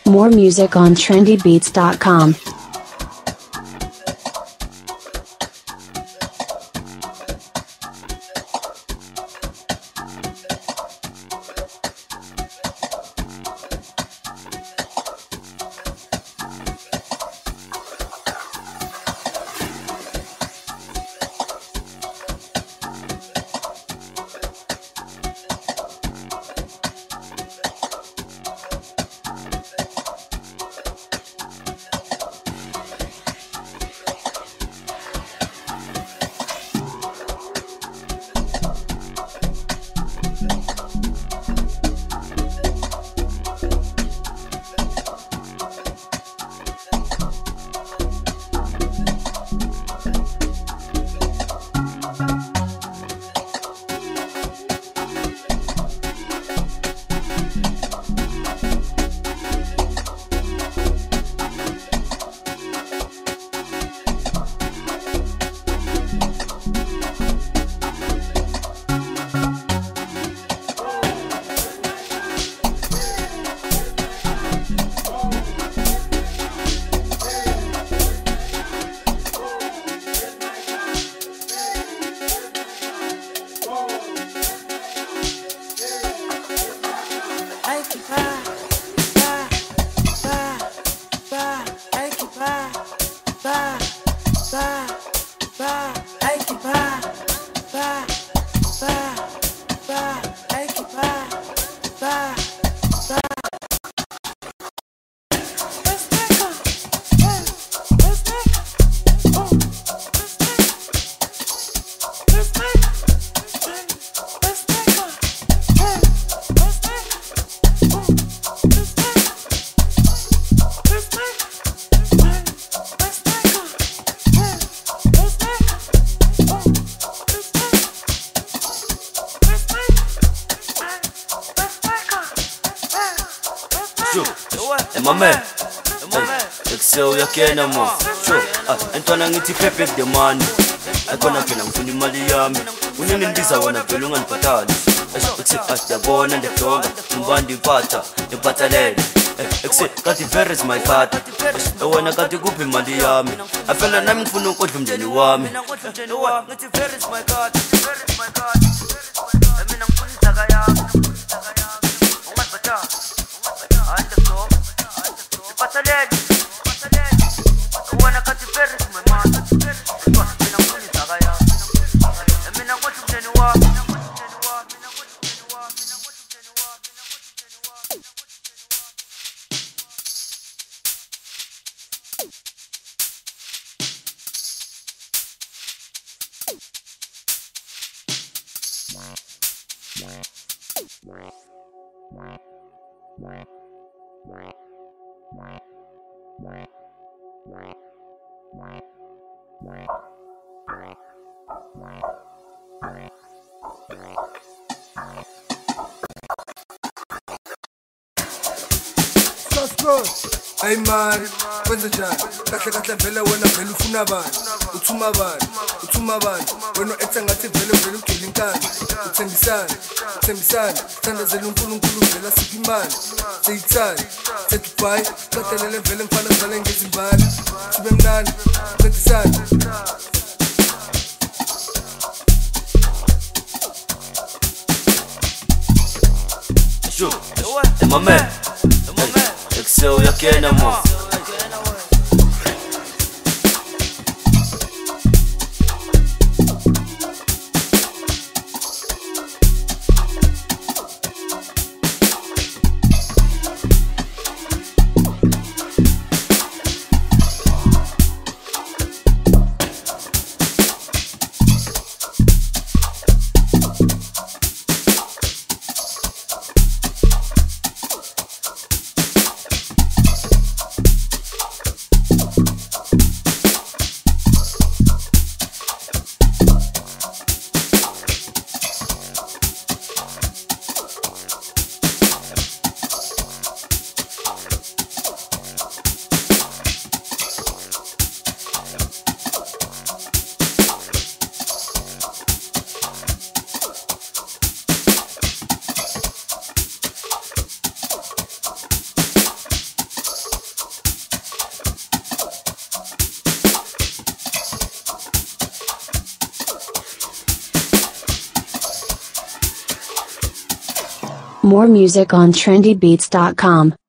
More music on trendybeats.com. So ya kena mo sure entwana ngithi pepe the money akona phela ngifuna imali yami unindiza wona phela ungandiphathali yabona ndedonga umbandi iphatha ephathalele kanti very is my card wena kanti kuphi imali yami afela nami ngifuna ukudla umndeni wami ngithi very is my card mina ngifuna izaka yami ungandiphathali andedonga iphathalele Hey man, kwenza njani? Kahle vele wena vele ufuna bani? Uthuma bani? Wena ethe ngathi vele ugcwele inkani. Uthembisani, thandazela uNkulunkulu vele asiphi imali. Seyithani, Dubai, qadelele vele mfana zale ngezimbali. Sibe mnandi, ncedisani. Sure, my man. So ya kena mo More music on trendybeats.com.